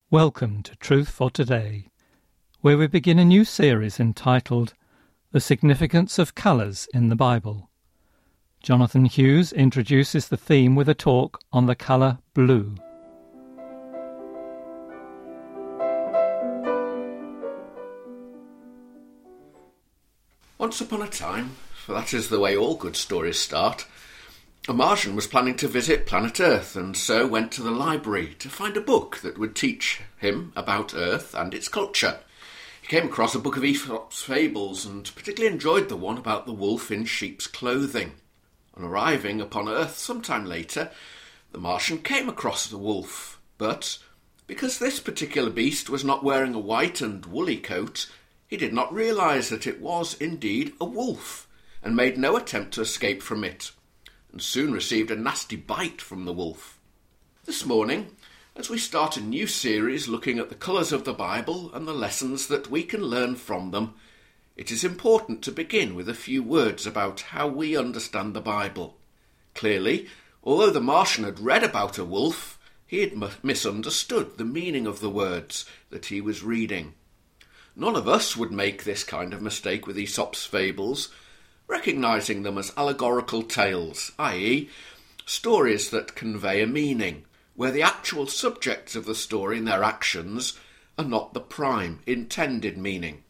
Welcome to Truth for Today, where we begin a new series entitled The Significance of Colours in the Bible. Jonathan Hughes introduces the theme with a talk on the colour blue. Once upon a time, for that is the way all good stories start, a Martian was planning to visit planet Earth and so went to the library to find a book that would teach him about Earth and its culture. He came across a book of Aesop's fables and particularly enjoyed the one about the wolf in sheep's clothing. On arriving upon Earth sometime later, the Martian came across the wolf, but because this particular beast was not wearing a white and woolly coat, he did not realise that it was indeed a wolf, and made no attempt to escape from it, and soon received a nasty bite from the wolf. This morning, as we start a new series looking at the colours of the Bible and the lessons that we can learn from them, it is important to begin with a few words about how we understand the Bible. Clearly, although the Martian had read about a wolf, he had misunderstood the meaning of the words that he was reading. None of us would make this kind of mistake with Aesop's fables, recognising them as allegorical tales, i.e., stories that convey a meaning, where the actual subjects of the story and their actions are not the prime, intended meaning.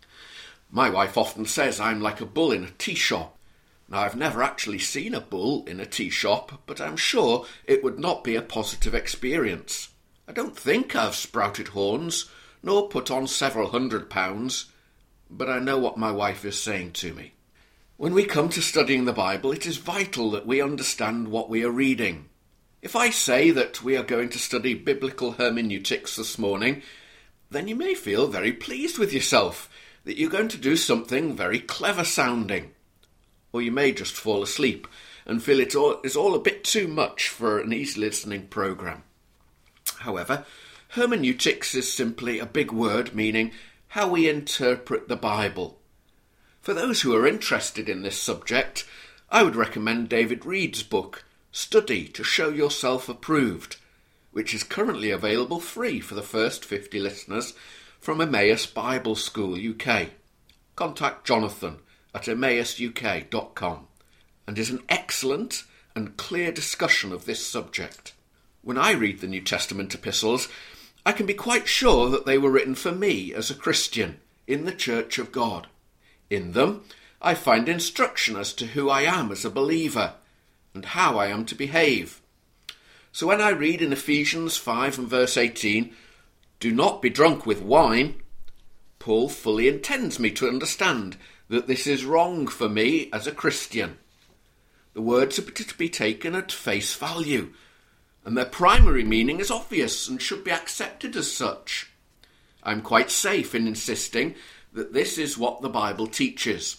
My wife often says I'm like a bull in a tea shop. Now, I've never actually seen a bull in a tea shop, but I'm sure it would not be a positive experience. I don't think I've sprouted horns, nor put on several £100, but I know what my wife is saying to me. When we come to studying the Bible, it is vital that we understand what we are reading. If I say that we are going to study biblical hermeneutics this morning, then you may feel very pleased with yourself, that you're going to do something very clever sounding. Or you may just fall asleep and feel it is all a bit too much for an easy listening programme. However, hermeneutics is simply a big word meaning how we interpret the Bible. For those who are interested in this subject, I would recommend David Reed's book, Study to Show Yourself Approved, which is currently available free for the first 50 listeners from Emmaus Bible School UK. Contact Jonathan at emmausuk.com and is an excellent and clear discussion of this subject. When I read the New Testament epistles, I can be quite sure that they were written for me as a Christian in the Church of God. In them, I find instruction as to who I am as a believer and how I am to behave. So when I read in Ephesians 5 and verse 18, "Do not be drunk with wine," Paul fully intends me to understand that this is wrong for me as a Christian. The words are to be taken at face value, and their primary meaning is obvious and should be accepted as such. I'm quite safe in insisting that this is what the Bible teaches.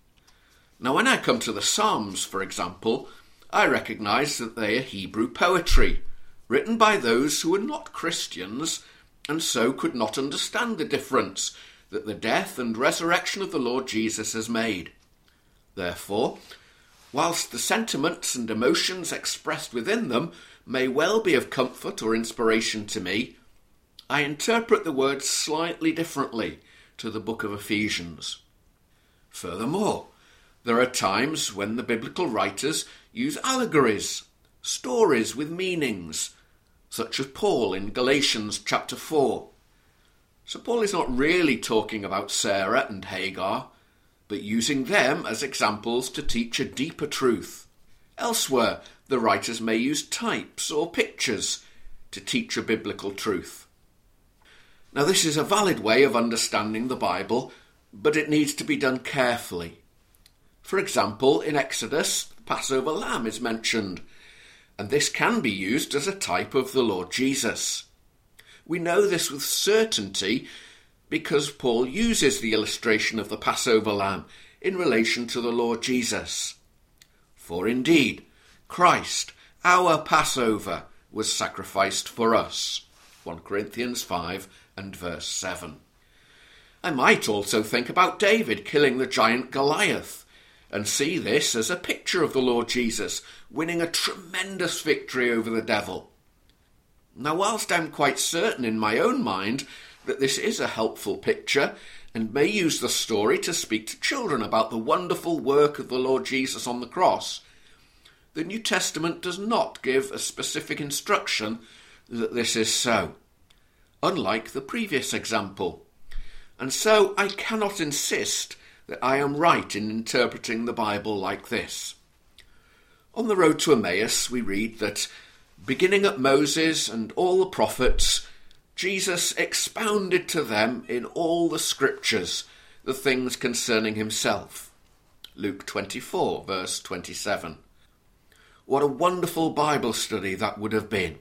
Now, when I come to the Psalms, for example, I recognise that they are Hebrew poetry, written by those who were not Christians and so could not understand the difference that the death and resurrection of the Lord Jesus has made. Therefore, whilst the sentiments and emotions expressed within them may well be of comfort or inspiration to me, I interpret the words slightly differently to the book of Ephesians. Furthermore, there are times when the biblical writers use allegories, stories with meanings, such as Paul in Galatians chapter 4. So Paul is not really talking about Sarah and Hagar, but using them as examples to teach a deeper truth. Elsewhere, the writers may use types or pictures to teach a biblical truth. Now, this is a valid way of understanding the Bible, but it needs to be done carefully. For example, in Exodus, the Passover lamb is mentioned, and this can be used as a type of the Lord Jesus. We know this with certainty because Paul uses the illustration of the Passover lamb in relation to the Lord Jesus. For indeed, Christ, our Passover, was sacrificed for us. 1 Corinthians 5 and verse 7. I might also think about David killing the giant Goliath and see this as a picture of the Lord Jesus winning a tremendous victory over the devil. Now, whilst I'm quite certain in my own mind that this is a helpful picture and may use the story to speak to children about the wonderful work of the Lord Jesus on the cross, the New Testament does not give a specific instruction that this is so, unlike the previous example. And so I cannot insist that I am right in interpreting the Bible like this. On the road to Emmaus, we read that, beginning at Moses and all the prophets, Jesus expounded to them in all the scriptures the things concerning himself. Luke 24, verse 27. What a wonderful Bible study that would have been.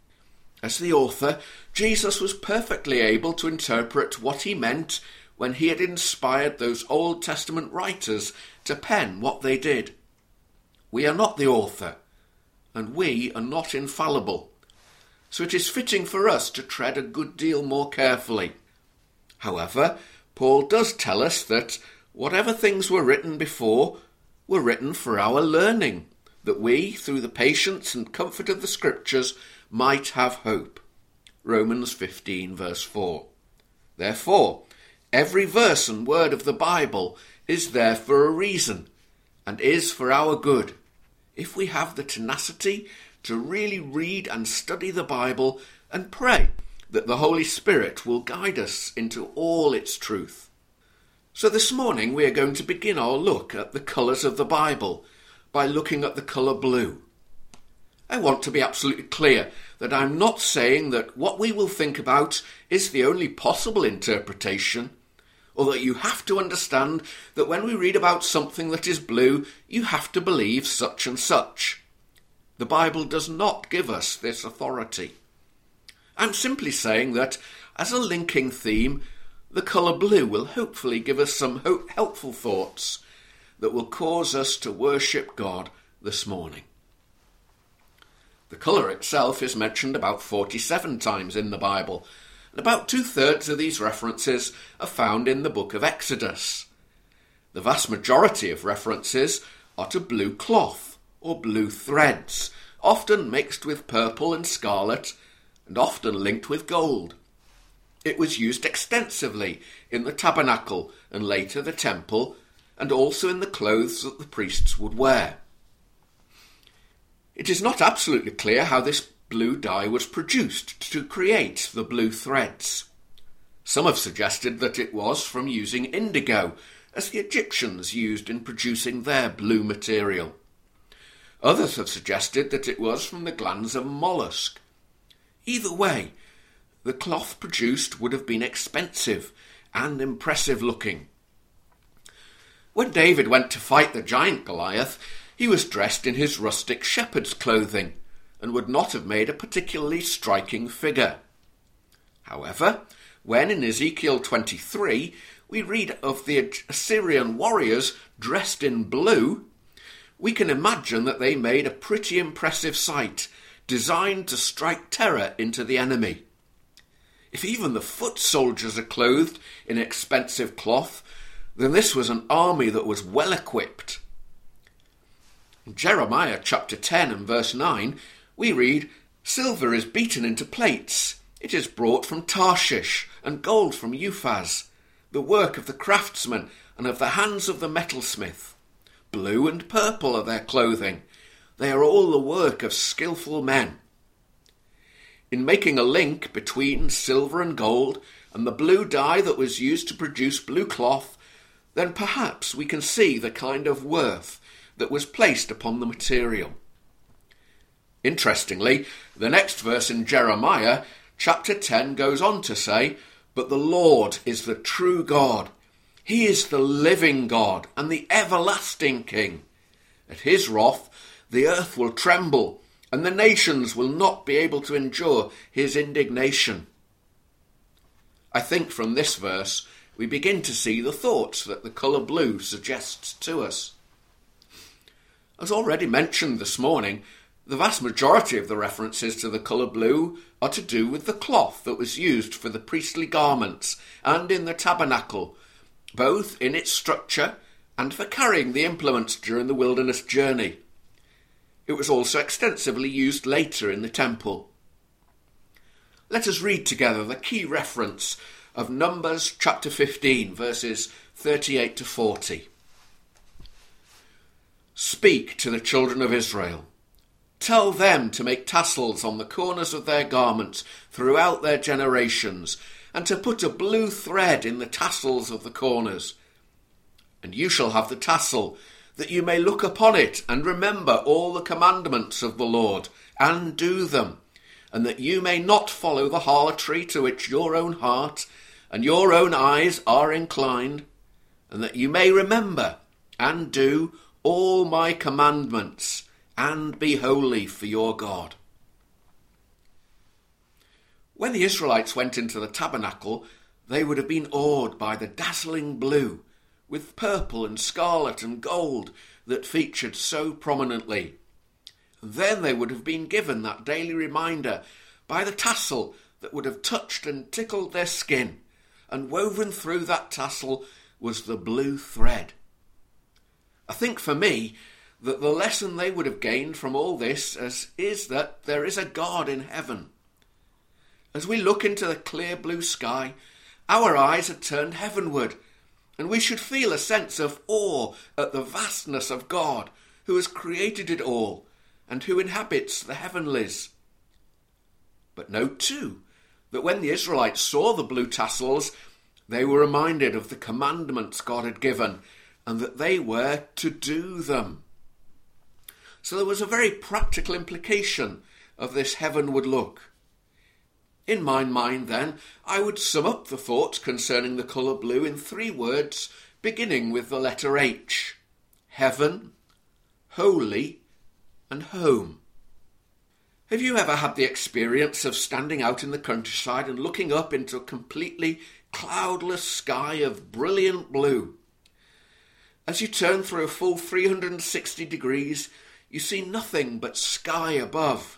As the author, Jesus was perfectly able to interpret what he meant when he had inspired those Old Testament writers to pen what they did. We are not the author, and we are not infallible, so it is fitting for us to tread a good deal more carefully. However, Paul does tell us that whatever things were written before were written for our learning, that we, through the patience and comfort of the Scriptures, might have hope. Romans 15, verse 4. Therefore, every verse and word of the Bible is there for a reason, and is for our good, if we have the tenacity to really read and study the Bible and pray that the Holy Spirit will guide us into all its truth. So this morning we are going to begin our look at the colours of the Bible by looking at the colour blue. I want to be absolutely clear that I'm not saying that what we will think about is the only possible interpretation, or that you have to understand that when we read about something that is blue, you have to believe such and such. The Bible does not give us this authority. I'm simply saying that, as a linking theme, the colour blue will hopefully give us some helpful thoughts that will cause us to worship God this morning. The colour itself is mentioned about 47 times in the Bible, and about 2/3 of these references are found in the book of Exodus. The vast majority of references are to blue cloth or blue threads, often mixed with purple and scarlet, and often linked with gold. It was used extensively in the tabernacle and later the temple, and also in the clothes that the priests would wear. It is not absolutely clear how this blue dye was produced to create the blue threads. Some have suggested that it was from using indigo, as the Egyptians used in producing their blue material. Others have suggested that it was from the glands of mollusk. Either way, the cloth produced would have been expensive and impressive looking. When David went to fight the giant Goliath, he was dressed in his rustic shepherd's clothing, and would not have made a particularly striking figure. However, when in Ezekiel 23 we read of the Assyrian warriors dressed in blue, we can imagine that they made a pretty impressive sight, designed to strike terror into the enemy. If even the foot soldiers are clothed in expensive cloth, then this was an army that was well equipped. In Jeremiah chapter 10 and verse 9, we read, "Silver is beaten into plates. It is brought from Tarshish, and gold from Uphaz, the work of the craftsman and of the hands of the metalsmith. Blue and purple are their clothing. They are all the work of skillful men." In making a link between silver and gold and the blue dye that was used to produce blue cloth, then perhaps we can see the kind of worth that was placed upon the material. Interestingly, the next verse in Jeremiah, chapter 10, goes on to say, "But the Lord is the true God. He is the living God and the everlasting King. At his wrath, the earth will tremble, and the nations will not be able to endure his indignation." I think from this verse, we begin to see the thoughts that the colour blue suggests to us. As already mentioned this morning, the vast majority of the references to the colour blue are to do with the cloth that was used for the priestly garments and in the tabernacle, both in its structure and for carrying the implements during the wilderness journey. It was also extensively used later in the temple. Let us read together the key reference of Numbers chapter 15, verses 38 to 40. Speak to the children of Israel. Tell them to make tassels on the corners of their garments throughout their generations, and to put a blue thread in the tassels of the corners. And you shall have the tassel, that you may look upon it and remember all the commandments of the Lord, and do them, and that you may not follow the harlotry to which your own heart and your own eyes are inclined, and that you may remember and do all my commandments, and be holy for your God. When the Israelites went into the tabernacle, they would have been awed by the dazzling blue, with purple and scarlet and gold that featured so prominently. And then they would have been given that daily reminder by the tassel that would have touched and tickled their skin, and woven through that tassel was the blue thread. I think for me that the lesson they would have gained from all this is that there is a God in heaven. As we look into the clear blue sky, our eyes are turned heavenward, and we should feel a sense of awe at the vastness of God, who has created it all, and who inhabits the heavenlies. But note too, that when the Israelites saw the blue tassels, they were reminded of the commandments God had given, and that they were to do them. So there was a very practical implication of this heavenward look. In my mind, then, I would sum up the thoughts concerning the colour blue in 3 words, beginning with the letter H: heaven, holy, and home. Have you ever had the experience of standing out in the countryside and looking up into a completely cloudless sky of brilliant blue? As you turn through a full 360 degrees, you see nothing but sky above.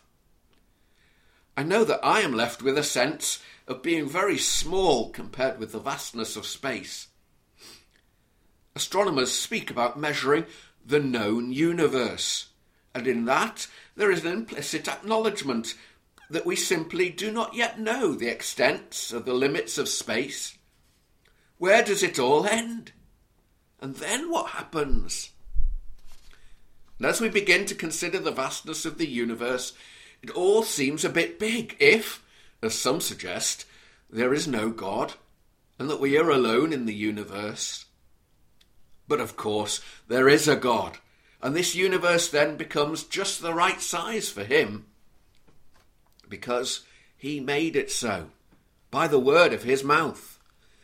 I know that I am left with a sense of being very small compared with the vastness of space. Astronomers speak about measuring the known universe, and in that there is an implicit acknowledgement that we simply do not yet know the extents of the limits of space. Where does it all end? And then what happens? And as we begin to consider the vastness of the universe, it all seems a bit big if, as some suggest, there is no God and that we are alone in the universe. But of course, there is a God, and this universe then becomes just the right size for him, because he made it so, by the word of his mouth.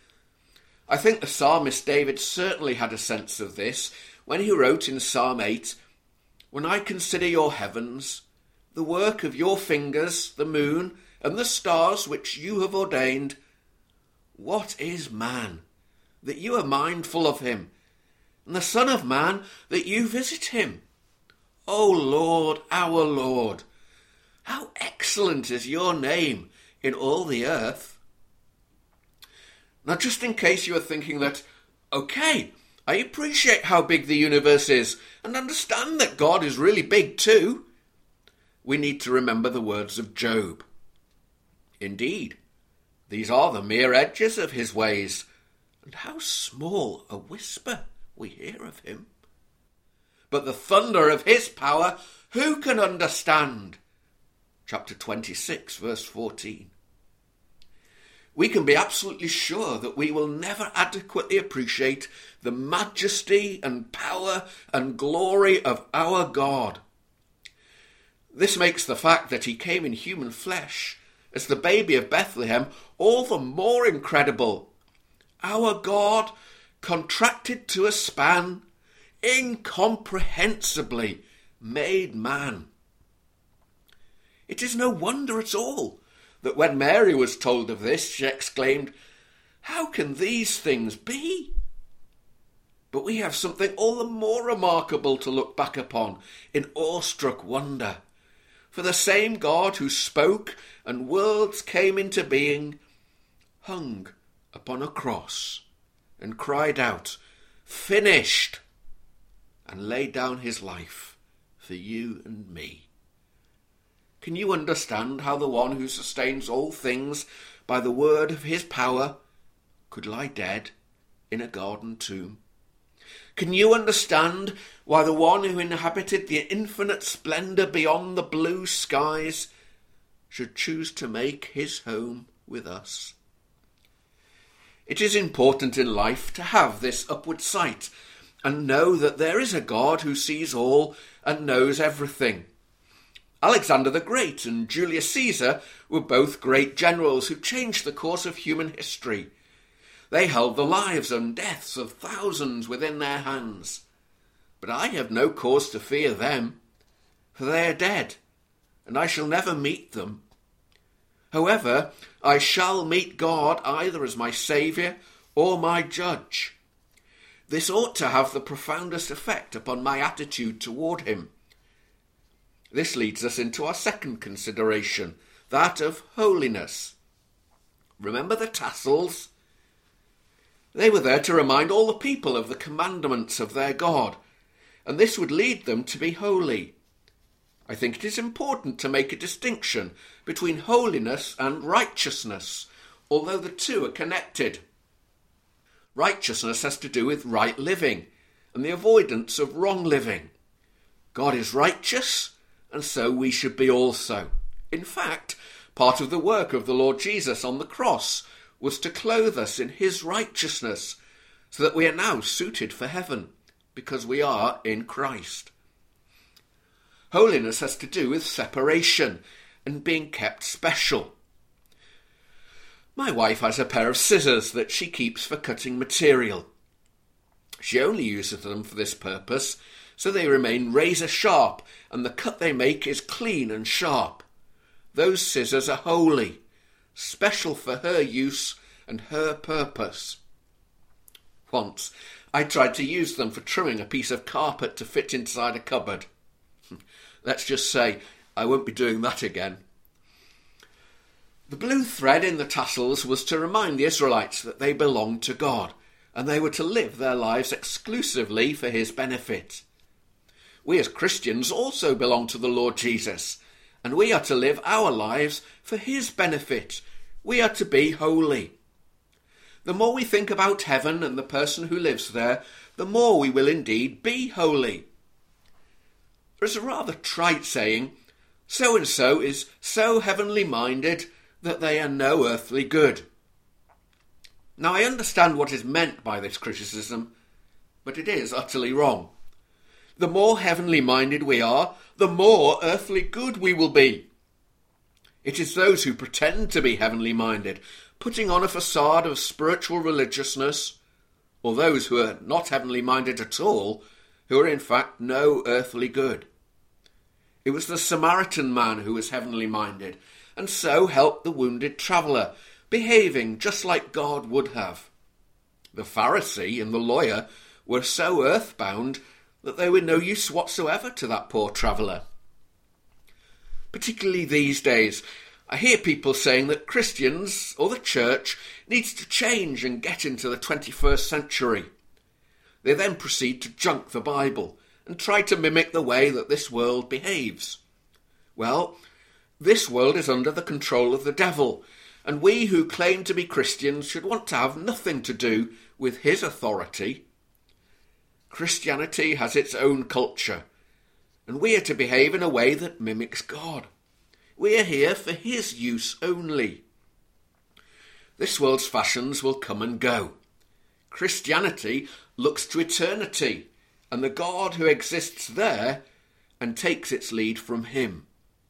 I think the psalmist David certainly had a sense of this when he wrote in Psalm 8, "When I consider your heavens, the work of your fingers, the moon, and the stars which you have ordained, what is man, that you are mindful of him, and the Son of Man, that you visit him? O Lord, our Lord, how excellent is your name in all the earth." Now, just in case you are thinking that, okay, I appreciate how big the universe is and understand that God is really big too, we need to remember the words of Job. Indeed, these are the mere edges of his ways, and how small a whisper we hear of him. But the thunder of his power, who can understand? Chapter 26, verse 14. We can be absolutely sure that we will never adequately appreciate the majesty and power and glory of our God. This makes the fact that he came in human flesh as the baby of Bethlehem all the more incredible. Our God contracted to a span, incomprehensibly made man. It is no wonder at all that when Mary was told of this, she exclaimed, "How can these things be?" But we have something all the more remarkable to look back upon in awestruck wonder. For the same God who spoke and worlds came into being hung upon a cross and cried out, "Finished," and laid down his life for you and me. Can you understand how the one who sustains all things by the word of his power could lie dead in a garden tomb? Can you understand why the one who inhabited the infinite splendour beyond the blue skies should choose to make his home with us? It is important in life to have this upward sight and know that there is a God who sees all and knows everything. Alexander the Great and Julius Caesar were both great generals who changed the course of human history. They held the lives and deaths of thousands within their hands. But I have no cause to fear them, for they are dead, and I shall never meet them. However, I shall meet God either as my Saviour or my Judge. This ought to have the profoundest effect upon my attitude toward him. This leads us into our second consideration, that of holiness. Remember the tassels? They were there to remind all the people of the commandments of their God, and this would lead them to be holy. I think it is important to make a distinction between holiness and righteousness, although the two are connected. Righteousness has to do with right living and the avoidance of wrong living. God is righteous, and so we should be also. In fact, part of the work of the Lord Jesus on the cross was to clothe us in his righteousness, so that we are now suited for heaven, because we are in Christ. Holiness has to do with separation and being kept special. My wife has a pair of scissors that she keeps for cutting material. She only uses them for this purpose, so they remain razor sharp, and the cut they make is clean and sharp. Those scissors are holy, special for her use and her purpose. Once, I tried to use them for trimming a piece of carpet to fit inside a cupboard. Let's just say I won't be doing that again. The blue thread in the tassels was to remind the Israelites that they belonged to God, and they were to live their lives exclusively for his benefit. We as Christians also belong to the Lord Jesus, and we are to live our lives for his benefit. We are to be holy. The more we think about heaven and the person who lives there, the more we will indeed be holy. There's a rather trite saying, so-and-so is so heavenly minded that they are no earthly good. Now I understand what is meant by this criticism, but it is utterly wrong. The more heavenly minded we are, the more earthly good we will be. It is those who pretend to be heavenly minded, putting on a facade of spiritual religiousness, or those who are not heavenly minded at all, who are in fact no earthly good. It was the Samaritan man who was heavenly minded, and so helped the wounded traveller, behaving just like God would have. The Pharisee and the lawyer were so earthbound that they were no use whatsoever to that poor traveller. Particularly these days, I hear people saying that Christians, or the church, needs to change and get into the 21st century. They then proceed to junk the Bible and try to mimic the way that this world behaves. Well, this world is under the control of the devil, and we who claim to be Christians should want to have nothing to do with his authority. Christianity has its own culture, and we are to behave in a way that mimics God. We are here for his use only. This world's fashions will come and go. Christianity looks to eternity, and the God who exists there and takes its lead from him.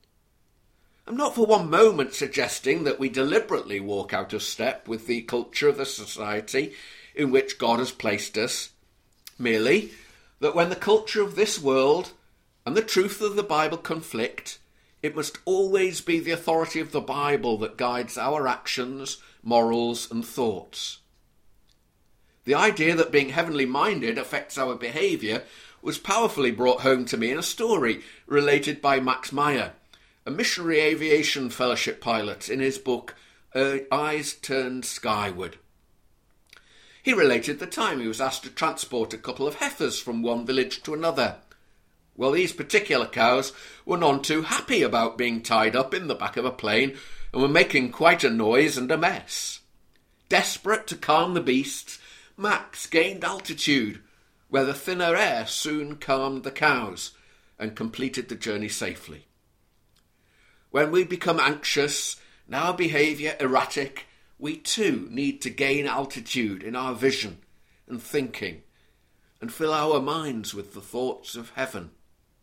I'm not for one moment suggesting that we deliberately walk out of step with the culture of the society in which God has placed us, merely that when the culture of this world and the truth of the Bible conflict, it must always be the authority of the Bible that guides our actions, morals and thoughts. The idea that being heavenly minded affects our behaviour was powerfully brought home to me in a story related by Max Meyer, a missionary aviation fellowship pilot, in his book Eyes Turned Skyward. He related the time he was asked to transport a couple of heifers from one village to another. Well, these particular cows were none too happy about being tied up in the back of a plane and were making quite a noise and a mess. Desperate to calm the beasts, Max gained altitude, where the thinner air soon calmed the cows and completed the journey safely. When we become anxious and our behaviour erratic, we too need to gain altitude in our vision and thinking and fill our minds with the thoughts of heaven.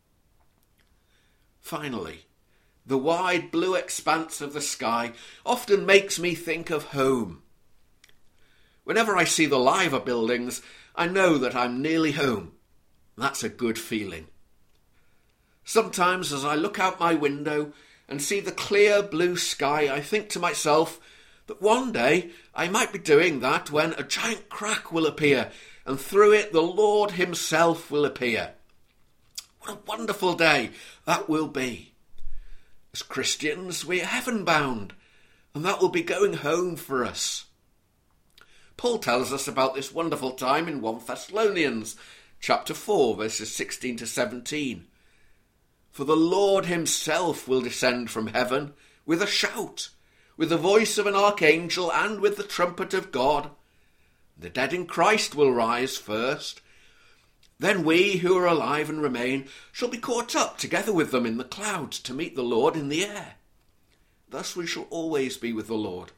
Finally, the wide blue expanse of the sky often makes me think of home. Whenever I see the Liver buildings, I know that I'm nearly home. That's a good feeling. Sometimes as I look out my window and see the clear blue sky, I think to myself that one day I might be doing that when a giant crack will appear and through it the Lord himself will appear. What a wonderful day that will be. As Christians, we are heaven-bound, and that will be going home for us. Paul tells us about this wonderful time in 1 Thessalonians chapter 4, verses 16 to 17. For the Lord himself will descend from heaven with a shout, with the voice of an archangel, and with the trumpet of God. The dead in Christ will rise first. Then we who are alive and remain shall be caught up together with them in the clouds to meet the Lord in the air. Thus we shall always be with the Lord.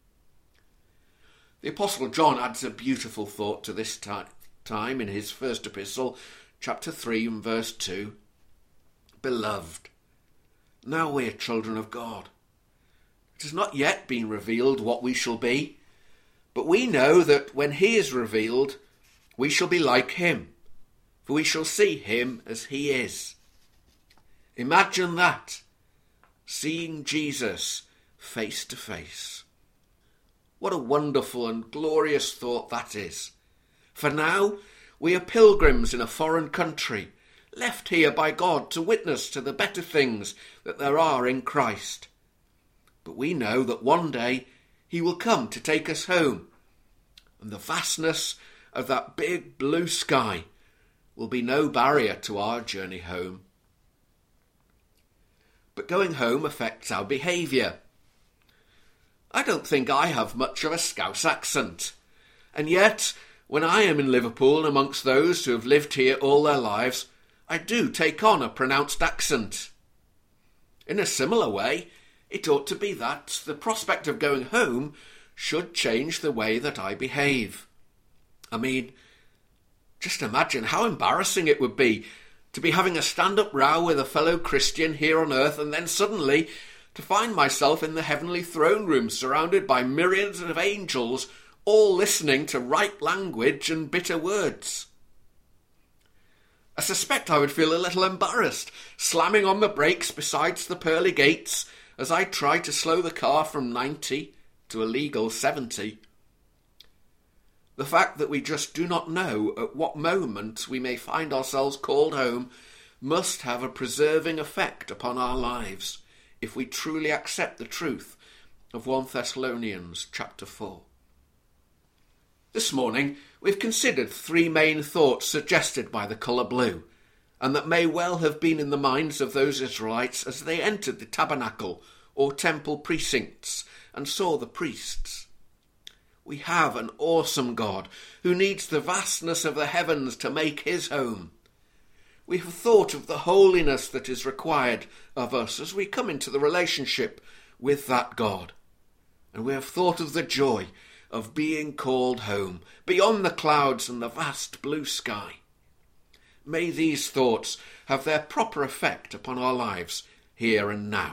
The Apostle John adds a beautiful thought to this time in his first epistle, chapter 3 and verse 2. Beloved, now we are children of God. It has not yet been revealed what we shall be, but we know that when he is revealed, we shall be like him, for we shall see him as he is. Imagine that, seeing Jesus face to face. What a wonderful and glorious thought that is. For now, we are pilgrims in a foreign country, left here by God to witness to the better things that there are in Christ. But we know that one day he will come to take us home, and the vastness of that big blue sky will be no barrier to our journey home. But going home affects our behaviour. I don't think I have much of a Scouse accent, and yet when I am in Liverpool amongst those who have lived here all their lives, I do take on a pronounced accent. In a similar way, it ought to be that the prospect of going home should change the way that I behave. I mean, just imagine how embarrassing it would be to be having a stand-up row with a fellow Christian here on earth and then suddenly to find myself in the heavenly throne room surrounded by myriads of angels all listening to right language and bitter words. I suspect I would feel a little embarrassed, slamming on the brakes beside the pearly gates as I try to slow the car from 90 to a legal 70. The fact that we just do not know at what moment we may find ourselves called home must have a preserving effect upon our lives if we truly accept the truth of 1 Thessalonians chapter 4. This morning we've considered three main thoughts suggested by the colour blue, and that may well have been in the minds of those Israelites as they entered the tabernacle or temple precincts and saw the priests. We have an awesome God who needs the vastness of the heavens to make his home. We have thought of the holiness that is required of us as we come into the relationship with that God. And we have thought of the joy of being called home, beyond the clouds and the vast blue sky. May these thoughts have their proper effect upon our lives here and now.